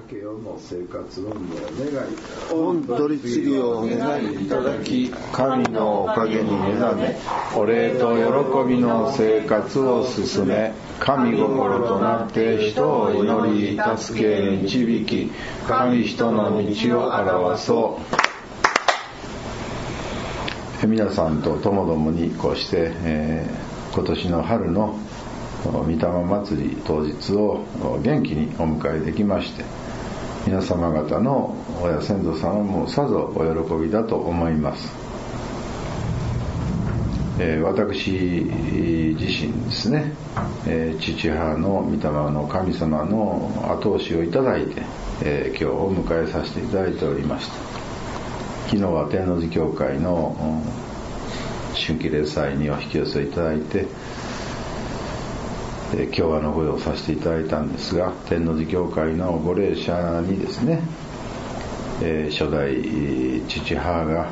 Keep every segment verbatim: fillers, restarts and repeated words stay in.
け世の生活運命を願い、 御取り次ぎをお願いいただき、神のおかげに目覚め、お礼と喜びの生活を進め、神心となって人を祈り助け導き、神人の道を表そう。皆さんとともどもにこうして、えー、今年の春の御霊祭り当日を元気にお迎えできまして、皆様方の親先祖様もさぞお喜びだと思います。えー、私自身ですね、えー、父母の御霊の神様の後押しをいただいて、えー、今日を迎えさせていただいておりました。昨日は天王寺教会の春季例祭にお引き寄せいただいて、えー、今日はのご用をさせていただいたんですが、天王寺教会のご霊者にですね、えー、初代父母が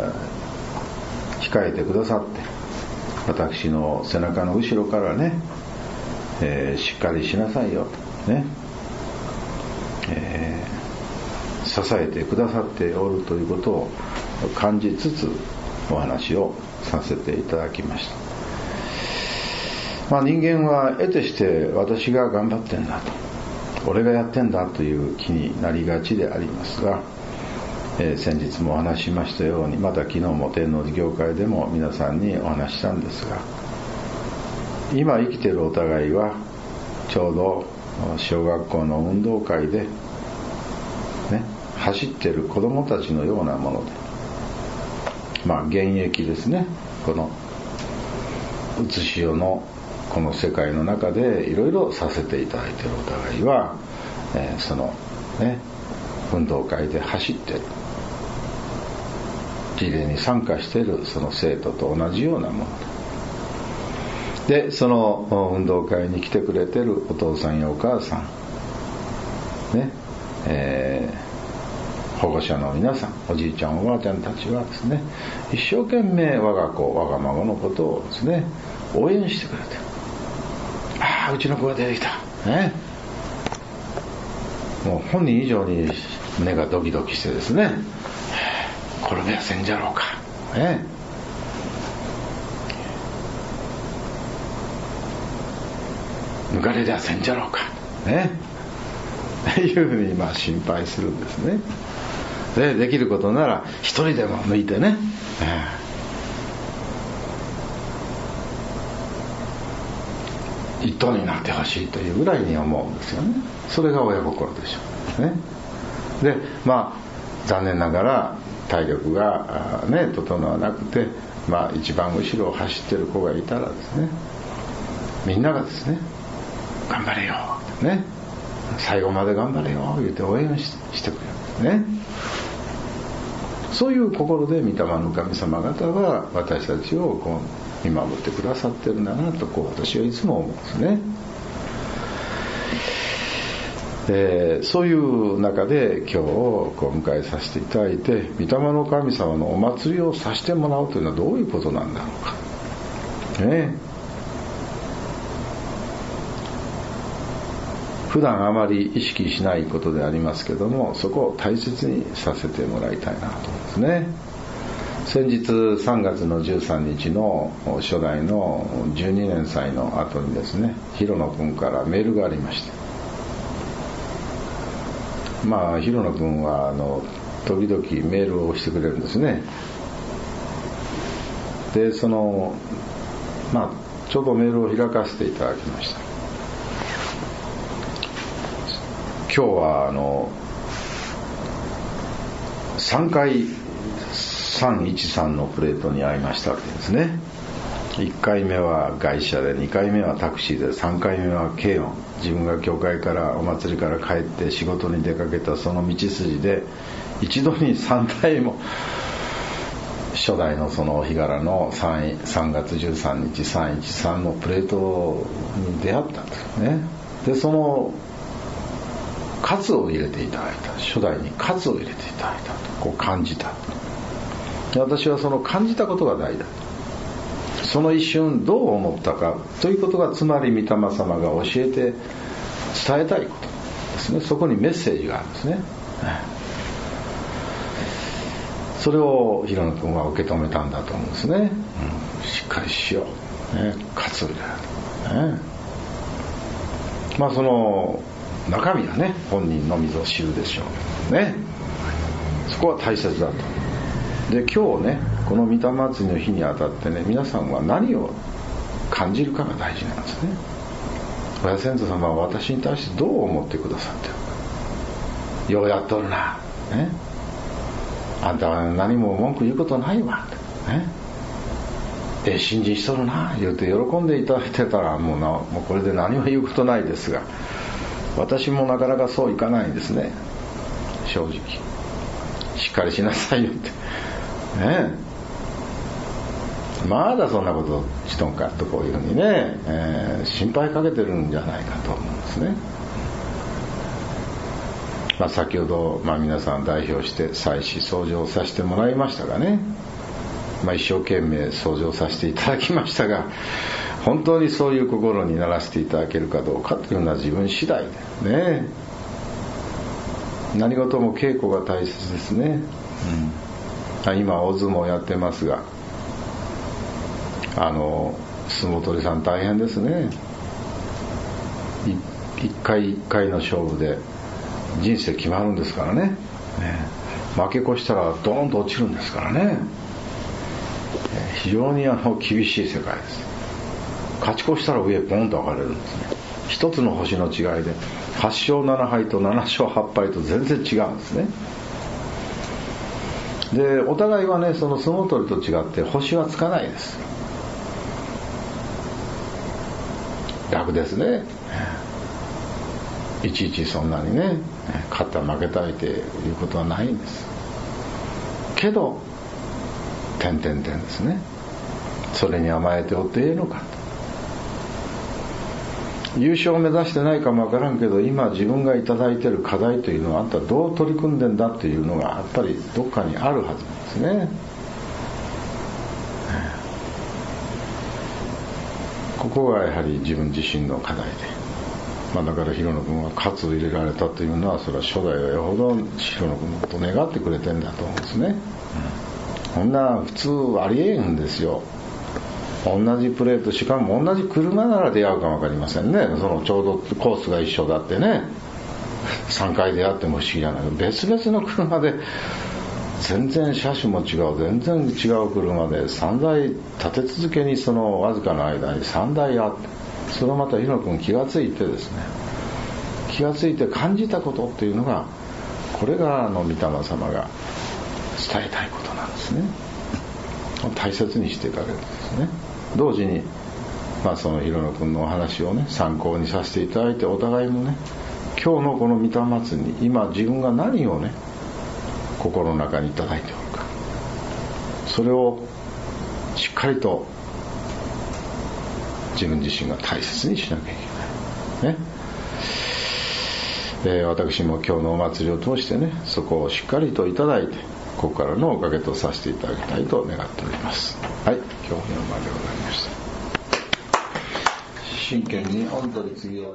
控えてくださって、私の背中の後ろからね、えー、しっかりしなさいよとね、えー、支えてくださっておるということを感じつつお話をさせていただきました。まあ、人間は得てして私が頑張ってんだと、俺がやってんだという気になりがちでありますが、えー、先日もお話ししましたように、また昨日も天王寺教会でも皆さんにお話ししたんですが、今生きているお互いはちょうど小学校の運動会で、ね、走っている子どもたちのようなもので、まあ現役ですね。このうつし世のこの世界の中でいろいろさせていただいているお互いは、えー、そのね運動会で走ってリレーに参加しているその生徒と同じようなもので、その運動会に来てくれているお父さんやお母さんね、えー、保護者の皆さん、おじいちゃんおばあちゃんたちはですね、一生懸命我が子我が孫のことをですね応援してくれてる。ああ、うちの子が出てきたね、もう本人以上に胸がドキドキしてですね、これではせんじゃろうかね、抜かれではせんじゃろうかねいうふうにまあ心配するんですね。で、できることなら一人でも抜いてね、一等になってほしいというぐらいに思うんですよね。それが親心でしょうね。で、まあ残念ながら体力がね整わなくて、まあ一番後ろを走ってる子がいたらですね、みんながですね、頑張れよね、最後まで頑張れよ言って応援 し, してくれるんですね。そういう心で御霊の神様方は私たちをこう見守ってくださってるんだなと、こう私はいつも思うんですね。で、そういう中で今日をこう迎えさせていただいて、御霊の神様のお祭りをさせてもらうというのはどういうことなんだろうかね。普段あまり意識しないことでありますけども、そこを大切にさせてもらいたいなと思うんですね。先日さんがつのじゅうさんにちの初代のじゅうにねん祭の後にですね、広野君からメールがありまして、まあ広野君はあの時々メールをしてくれるんですね。で、そのまあちょうどメールを開かせていただきました。今日はあのさんかいさんいちさんのプレートに会いましたわけですね。いっかいめは外車で、にかいめはタクシーで、さんかいめは軽音、自分が教会からお祭りから帰って仕事に出かけたその道筋で一度にさんだいも初代のそのお日柄の 3, さんがつじゅうさんにちさんいちさんのプレートに出会ったんですね。で、そのカツを入れていただいた、初代にカツを入れていただいたとこう感じた。で、私はその感じたことが大事だ、その一瞬どう思ったかということが、つまり御霊様が教えて伝えたいことでですね。そこにメッセージがあるんですね。それを平野君は受け止めたんだと思うんですね、うん、しっかりしよう、ね、喝を入れる、ね、まあその中身はね本人のみぞ知るでしょうね。そこは大切だと。で今日ねこの御霊祭りの日にあたってね皆さんは何を感じるかが大事なんですね。親先祖様は私に対してどう思ってくださってるか。ようやっとるな、ね、あんたは何も文句言うことないわ、ね、ええ信心しとるな言うて喜んでいただいてたらもうなもうこれで何も言うことないですが、私もなかなかそういかないんですね。正直しっかりしなさいよってねえ、まだそんなことしとんかとこういうふうにね、えー、心配かけてるんじゃないかと思うんですね。まあ、先ほど、まあ、皆さん代表して祭祀掃除をさせてもらいましたがね、まあ、一生懸命掃除をさせていただきましたが、本当にそういう心にならせていただけるかどうかというのは自分次第でね。何事も稽古が大切ですね、うん、今大相撲やってますが、あの相撲取りさん大変ですね。一回一回の勝負で人生決まるんですから ね, ね負け越したらドーンと落ちるんですからね。非常にあの厳しい世界です。勝ち越したら上ポンと上がれるんですね。一つの星の違いではち勝なな敗となな勝はち敗と全然違うんですね。でお互いはねその相撲取りと違って星はつかないです。楽ですね。いちいちそんなにね勝った負けたいということはないんですけど、点々点ですね。それに甘えておっていいのかと。優勝を目指してないかもわからんけど、今自分がいただいている課題というのはあんたどう取り組んでんだというのがやっぱりどっかにあるはずなんですね。ここがやはり自分自身の課題で、まあ、だから広野君は喝を入れられたというのはそれは初代はよほど広野君のことを願ってくれてんだと思うんですね、うん、こんな普通ありえんですよ。同じプレート、しかも同じ車なら出会うかも分かりませんね。そのちょうどコースが一緒だってね、さんかい出会っても不思議じゃない。別々の車で全然車種も違う、全然違う車でさんだい立て続けにそのわずかの間にさんだいあって、それをまた広野君気がついてですね、気がついて感じたことっていうのが、これがあの御霊様が伝えたいことなんですね。大切にしていかれるんですね。同時に、まあ、その広野君のお話をね参考にさせていただいて、お互いもね今日のこの御霊祭りに今自分が何をね心の中にいただいておるか、それをしっかりと自分自身が大切にしなきゃいけないね。えー、私も今日のお祭りを通してねそこをしっかりといただいて、ここからのおかげとさせていただきたいと願っております。はい、今日のまでございました。真剣に本当に次を